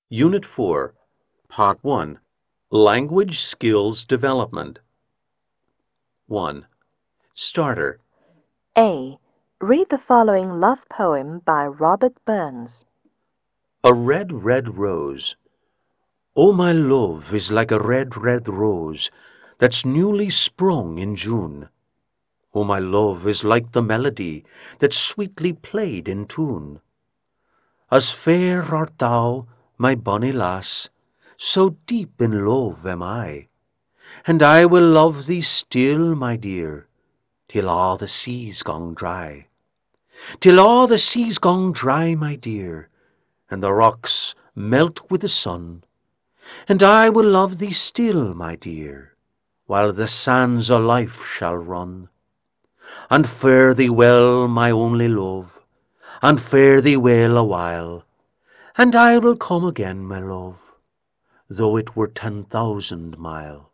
Unit 4, Part 1, Language Skills Development. 1. Starter. A. Read the following love poem by Robert Burns. A red, red rose. Oh, my love is like a red, red rose that's newly sprung in June. Oh, my love is like the melody that's sweetly played in tune. As fair art thou, my bonny lass, so deep in love am I, and I will love thee still, my dear, till all the sea's gone dry. Till all the sea's gone dry, my dear, and the rocks melt with the sun, and I will love thee still, my dear, while the sands o' life shall run. And fare thee well, my only love, and fare thee well awhile, and I will come again, my love, though it were 10,000 mile.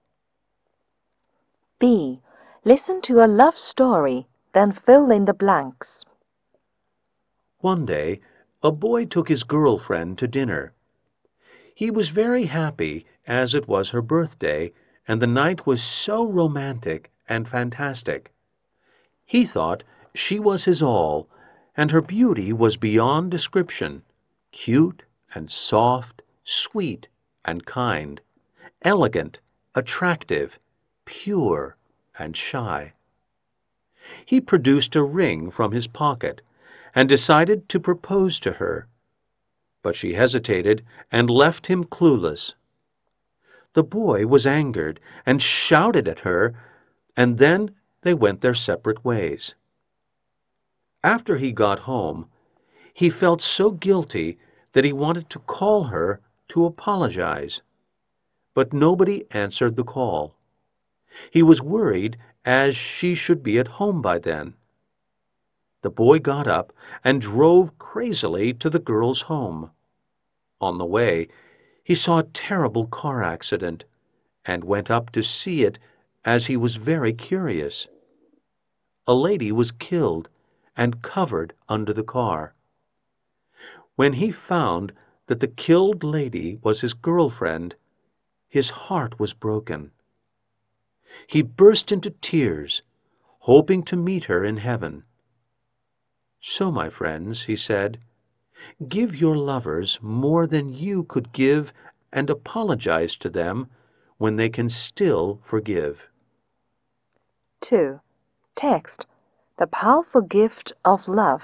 B. Listen to a love story, then fill in the blanks. One day, a boy took his girlfriend to dinner. He was very happy, as it was her birthday, and the night was so romantic and fantastic. He thought she was his all, and her beauty was beyond description, cute and soft, sweet and kind, elegant, attractive, pure and shy. He produced a ring from his pocket and decided to propose to her, but she hesitated and left him clueless. The boy was angered and shouted at her, and then they went their separate ways. After he got home, he felt so guilty that he wanted to call her to apologize. But nobody answered the call. He was worried, as she should be at home by then. The boy got up and drove crazily to the girl's home. On the way, he saw a terrible car accident and went up to see it, as he was very curious. A lady was killed and covered under the car. When he found that the killed lady was his girlfriend, his heart was broken. He burst into tears, hoping to meet her in heaven. So, my friends, he said, give your lovers more than you could give and apologize to them when they can still forgive. 2. Text. The powerful gift of love.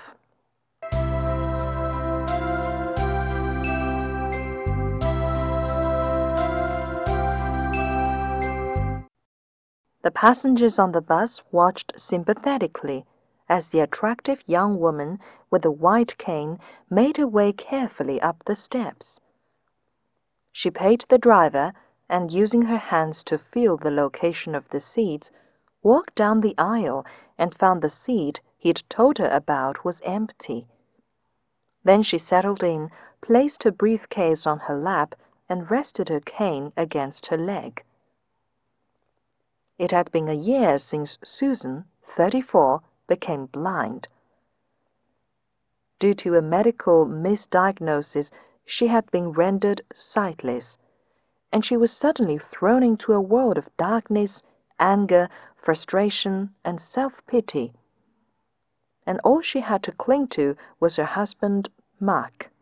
The passengers on the bus watched sympathetically as the attractive young woman with the white cane made her way carefully up the steps. She paid the driver and, using her hands to feel the location of the seats, walked down the aisle and found the seat he'd told her about was empty. Then she settled in, placed her briefcase on her lap, and rested her cane against her leg. It had been a year since Susan, 34, became blind. Due to a medical misdiagnosis, she had been rendered sightless, and she was suddenly thrown into a world of darkness, anger, frustration, and self-pity. And all she had to cling to was her husband, Mark.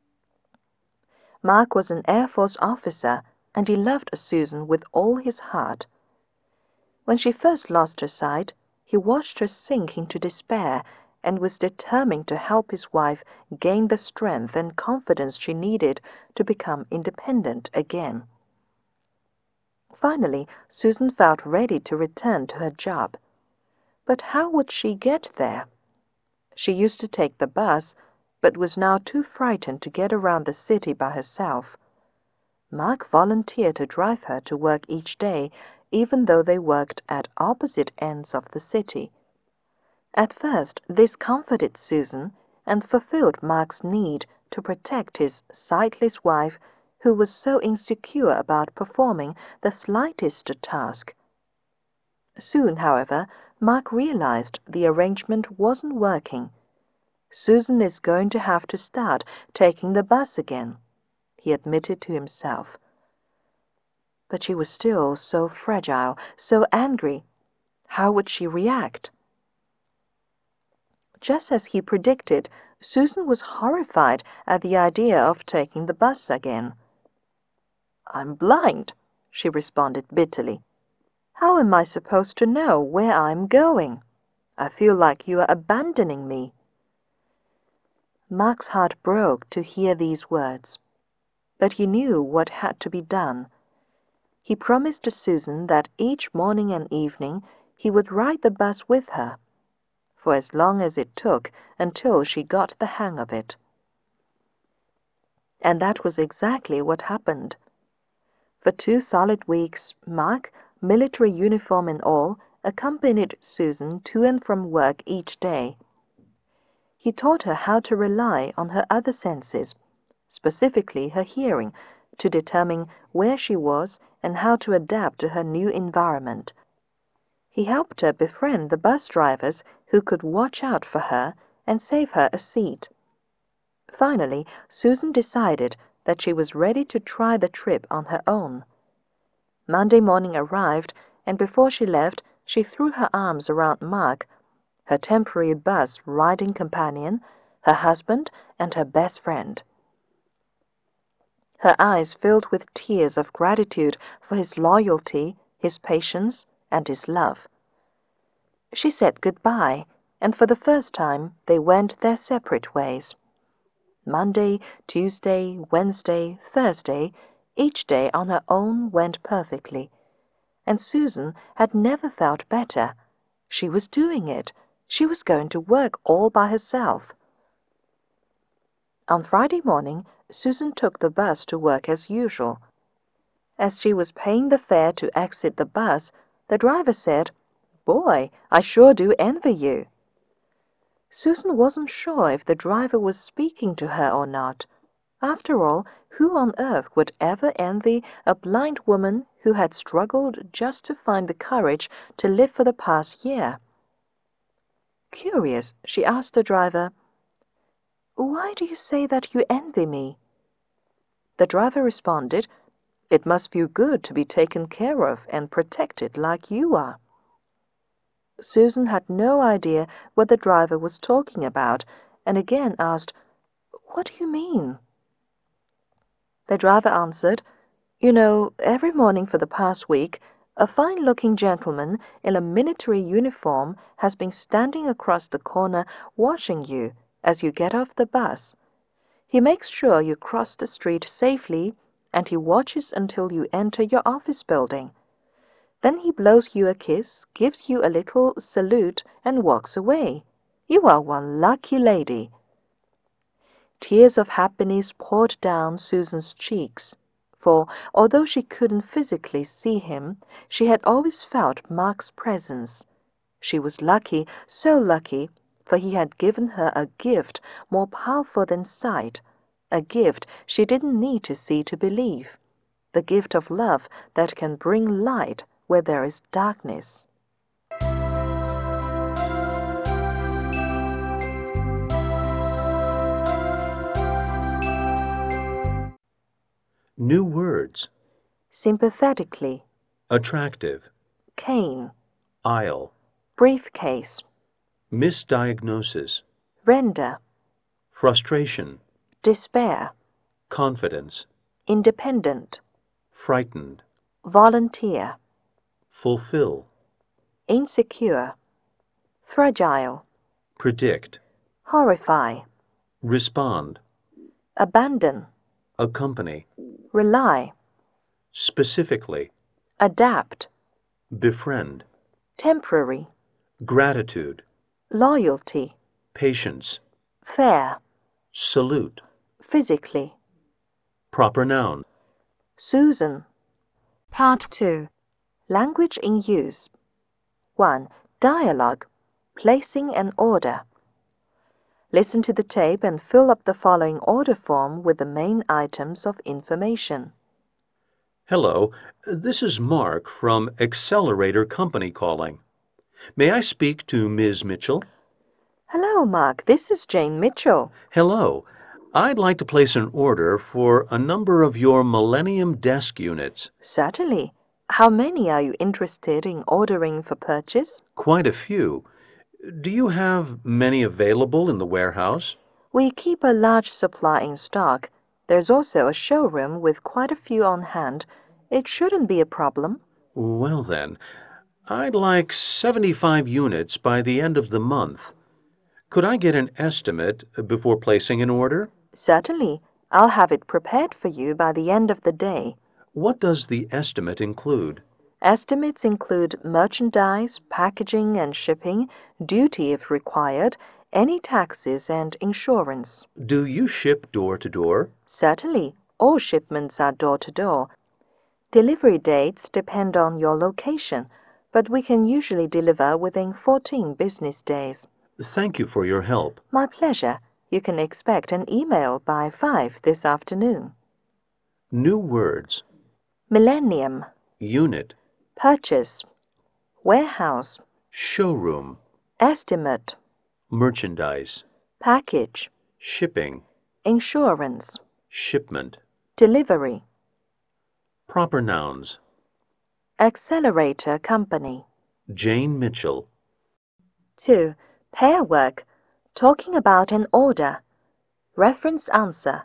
Mark was an Air Force officer, and he loved Susan with all his heart. When she first lost her sight, he watched her sink into despair and was determined to help his wife gain the strength and confidence she needed to become independent again. Finally, Susan felt ready to return to her job. But how would she get there? She used to take the bus, but was now too frightened to get around the city by herself. Mark volunteered to drive her to work each day, even though they worked at opposite ends of the city. At first, this comforted Susan and fulfilled Mark's need to protect his sightless wife, who was so insecure about performing the slightest task. Soon, however, Mark realized the arrangement wasn't working. Susan is going to have to start taking the bus again. he admitted to himself. But she was still so fragile, so angry. How would she react? Just as he predicted, Susan was horrified at the idea of taking the bus again. "I'm blind," she responded bitterly. "How am I supposed to know where I'm going? I feel like you are abandoning me." Mark's heart broke to hear these words, but he knew what had to be done. He promised to Susan that each morning and evening he would ride the bus with her, for as long as it took until she got the hang of it. And that was exactly what happened. For 2 solid weeks, Mark, military uniform and all, accompanied Susan to and from work each day. He taught her how to rely on her other senses, specifically her hearing, to determine where she was and how to adapt to her new environment. He helped her befriend the bus drivers who could watch out for her and save her a seat. Finally, Susan decided that she was ready to try the trip on her own. Monday morning arrived, and before she left, she threw her arms around Mark, her temporary bus riding companion, her husband, and her best friend. Her eyes filled with tears of gratitude for his loyalty, his patience, and his love. She said goodbye, and for the first time they went their separate ways. Monday, Tuesday, Wednesday, Thursday, each day on her own went perfectly, and Susan had never felt better. She was doing it. She was going to work all by herself. On Friday morning, Susan took the bus to work as usual. As she was paying the fare to exit the bus, the driver said, "Boy, I sure do envy you." Susan wasn't sure if the driver was speaking to her or not. After all, who on earth would ever envy a blind woman who had struggled just to find the courage to live for the past year? Curious, she asked the driver, "Why do you say that you envy me?" The driver responded, "It must feel good to be taken care of and protected like you are." Susan had no idea what the driver was talking about, and again asked, "What do you mean?" The driver answered, "You know, every morning for the past week, a fine-looking gentleman in a military uniform has been standing across the corner watching you as you get off the bus. He makes sure you cross the street safely, and he watches until you enter your office building. Then he blows you a kiss, gives you a little salute, and walks away. You are one lucky lady." Tears of happiness poured down Susan's cheeks, for although she couldn't physically see him, she had always felt Mark's presence. She was lucky, so lucky, for he had given her a gift more powerful than sight, a gift she didn't need to see to believe, the gift of love that can bring light where there is darkness. New words. Sympathetically, Attractive. cane, Aisle. briefcase, Misdiagnosis. render, Frustration. despair, Confidence. independent, Frightened. volunteer, Fulfill. insecure, fragile, Predict. horrify, Respond. abandon, Accompany. rely, Specifically. adapt, Befriend. temporary, Gratitude. loyalty, Patience. fair, Salute. physically. Proper noun. Susan. Part 2. Language in use. 1. Dialogue. Placing an order. Listen to the tape and fill up the following order form with the main items of information. Hello, this is Mark from Accelerator Company calling. May I speak to Ms. Mitchell? Hello, Mark. This is Jane Mitchell. Hello. I'd like to place an order for a number of your Millennium desk units. Certainly. How many are you interested in ordering for purchase? Quite a few. Do you have many available in the warehouse? We keep a large supply in stock. There's also a showroom with quite a few on hand. It shouldn't be a problem. Well then, I'd like 75 units by the end of the month. Could I get an estimate before placing an order? Certainly. I'll have it prepared for you by the end of the day. What does the estimate include? Estimates include merchandise, packaging and shipping, duty if required, any taxes and insurance. Do you ship door to door? Certainly. All shipments are door to door. Delivery dates depend on your location, but we can usually deliver within 14 business days. Thank you for your help. My pleasure. You can expect an email by 5 this afternoon. New words. Millennium, Unit. purchase, warehouse, Showroom. estimate, Merchandise. package, Shipping. insurance, Shipment. delivery, Proper nouns. accelerator company. Jane Mitchell. 2. Pair work, talking about an order. Reference answer.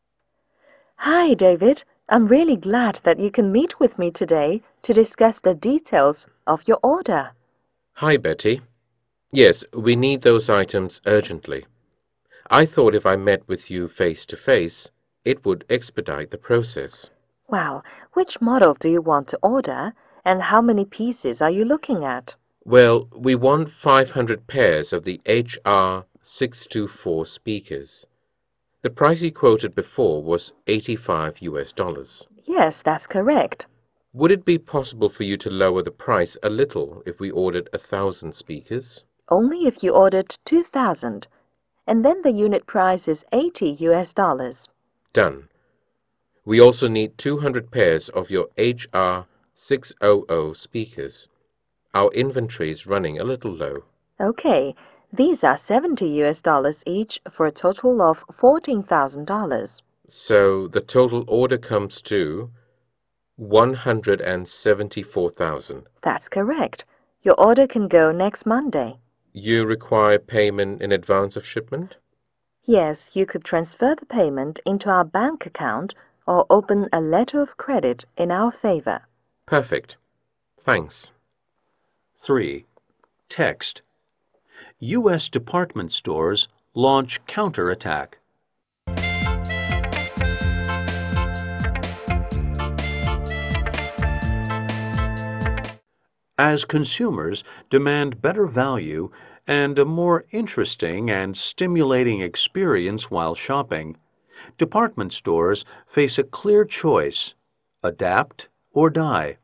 Hi, David. I'm really glad that you can meet with me today to discuss the details of your order. Hi, Betty. Yes, we need those items urgently. I thought if I met with you face to face, it would expedite the process. Well, which model do you want to order, and how many pieces are you looking at? Well, we want 500 pairs of the HR624 speakers. The price he quoted before was $85 US. Yes, that's correct. Would it be possible for you to lower the price a little if we ordered 1,000 speakers? Only if you ordered 2,000, and then the unit price is $80 US. Done. We also need 200 pairs of your HR600 speakers. Our inventory is running a little low. Okay, these are $70 US each for a total of $14,000. So the total order comes to 174,000. That's correct. Your order can go next Monday. You require payment in advance of shipment? Yes, you could transfer the payment into our bank account or open a letter of credit in our favor. Perfect. Thanks. 3. Text. U.S. department stores launch counterattack. As consumers demand better value and a more interesting and stimulating experience while shopping, department stores face a clear choice: adapt or die.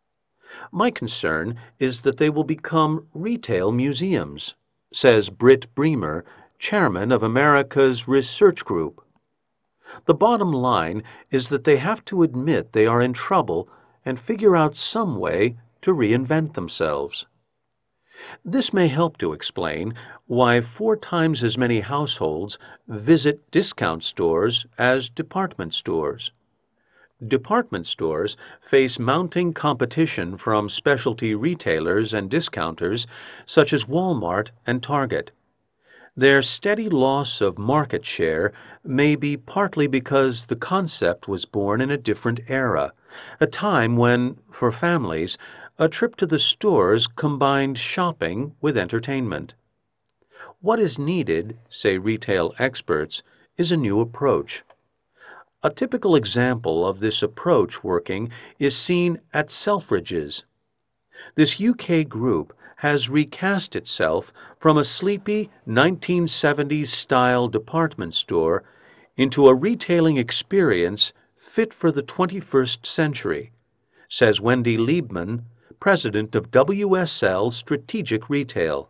My concern is that they will become retail museums, says Britt Bremer, chairman of America's Research Group. The bottom line is that they have to admit they are in trouble and figure out some way to reinvent themselves. This may help to explain why 4 times as many households visit discount stores as department stores. Department stores face mounting competition from specialty retailers and discounters such as Walmart and Target. Their steady loss of market share may be partly because the concept was born in a different era, a time when, for families, a trip to the stores combined shopping with entertainment. What is needed, say retail experts, is a new approach. A typical example of this approach working is seen at Selfridges. This UK group has recast itself from a sleepy 1970s-style department store into a retailing experience fit for the 21st century, says Wendy Liebman, president of WSL Strategic Retail.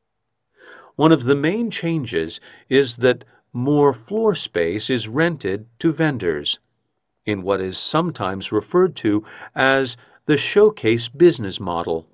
One of the main changes is that more floor space is rented to vendors, in what is sometimes referred to as the showcase business model.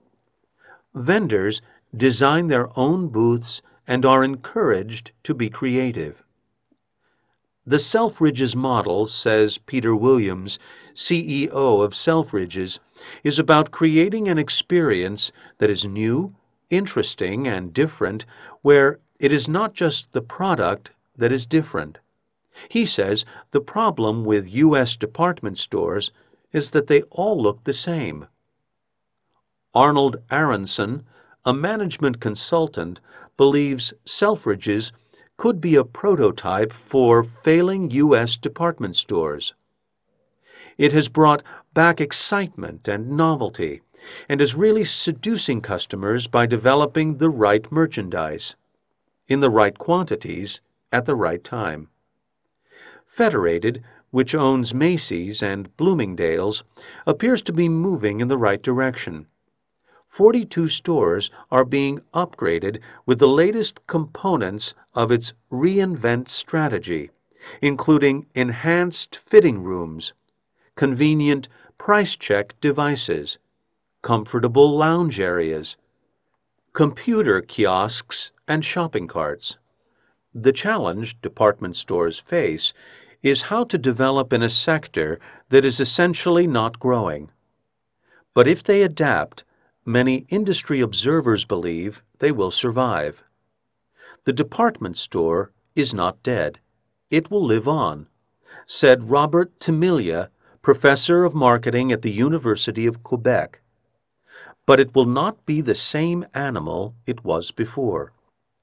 Vendors design their own booths and are encouraged to be creative. The Selfridges model, says Peter Williams, CEO of Selfridges, is about creating an experience that is new, interesting, and different, where it is not just the product that is different. He says the problem with U.S. department stores is that they all look the same. Arnold Aronson, a management consultant, believes Selfridges could be a prototype for failing U.S. department stores. It has brought back excitement and novelty, and is really seducing customers by developing the right merchandise, in the right quantities, at the right time. Federated, which owns Macy's and Bloomingdale's, appears to be moving in the right direction. 42 stores are being upgraded with the latest components of its reinvent strategy, including enhanced fitting rooms, convenient price check devices, comfortable lounge areas, computer kiosks, and shopping carts. The challenge department stores face is how to develop in a sector that is essentially not growing. But if they adapt, many industry observers believe they will survive. The department store is not dead. It will live on, said Robert Timilia, professor of marketing at the University of Quebec. But it will not be the same animal it was before.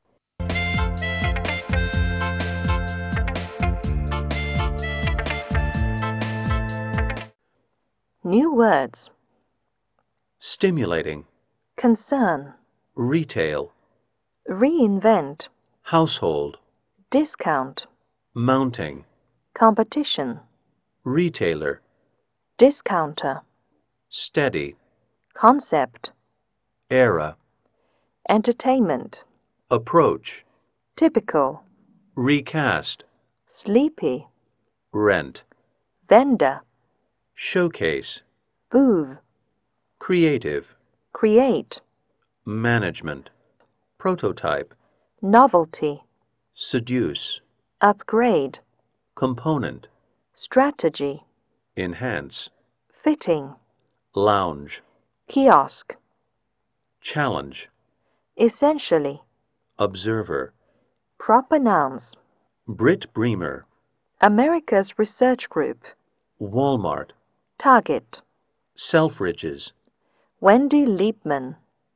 New words. Stimulating, Concern. retail, Reinvent. household, Discount. mounting, Competition. retailer, Discounter. steady, Concept. era, Entertainment. approach, Typical. recast, Sleepy. rent, Vendor. showcase, Booth. creative, Create. management, prototype, Novelty. seduce, Upgrade. component, Strategy. enhance, Fitting. lounge, Kiosk. challenge, Essentially. observer. Proper nouns. Britt Bremer, America's Research Group. Walmart, Target. Selfridges, Wendy Liebman.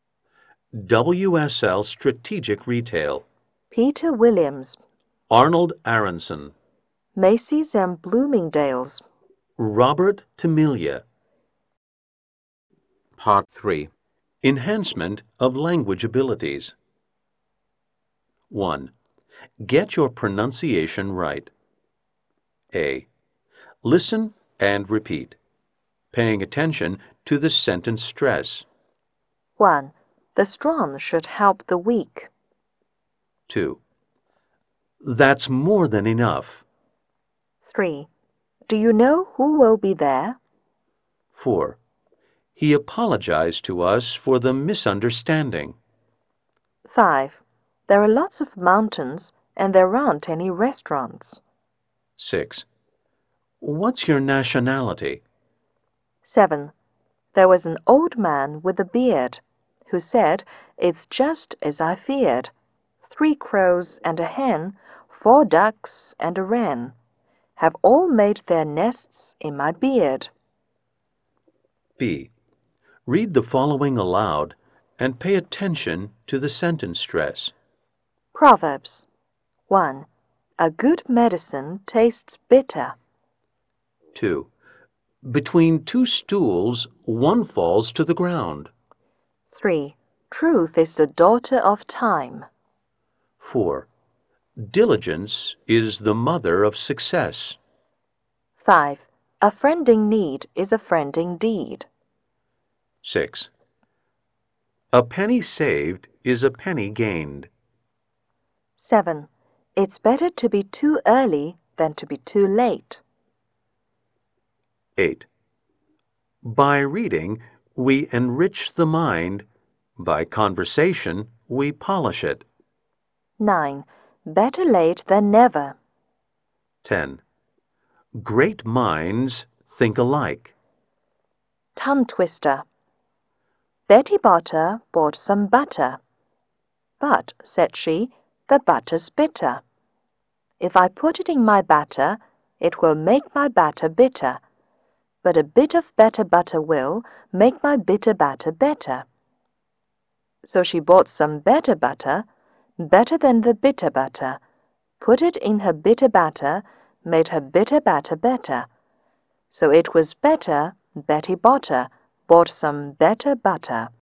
WSL Strategic Retail, Peter Williams. Arnold Aronson, Macy's and Bloomingdale's. Robert Timilia. Part 3. Enhancement of language abilities. 1. Get your pronunciation right. A. Listen and repeat, paying attention to the sentence stress. 1. The strong should help the weak. 2. That's more than enough. 3. Do you know who will be there? 4. He apologized to us for the misunderstanding. 5. There are lots of mountains and there aren't any restaurants. 6. What's your nationality? 7. There was an old man with a beard who said, "It's just as I feared. 3 crows and a hen, 4 ducks and a wren have all made their nests in my beard." B. Read the following aloud and pay attention to the sentence stress. Proverbs. 1. A good medicine tastes bitter. 2. Between 2 stools, one falls to the ground. 3. Truth is the daughter of time. 4. Diligence is the mother of success. 5. A friend in need is a friend indeed. 6. A penny saved is a penny gained. 7. It's better to be too early than to be too late. 8. By reading, we enrich the mind. By conversation, we polish it. 9. Better late than never. 10. Great minds think alike. Tongue twister. Betty Botter bought some butter. But, said she, the butter's bitter. If I put it in my batter, it will make my batter bitter. But a bit of better butter will make my bitter batter better. So she bought some better butter, better than the bitter butter, put it in her bitter batter, made her bitter batter better. So it was better Betty Botter bought some better butter.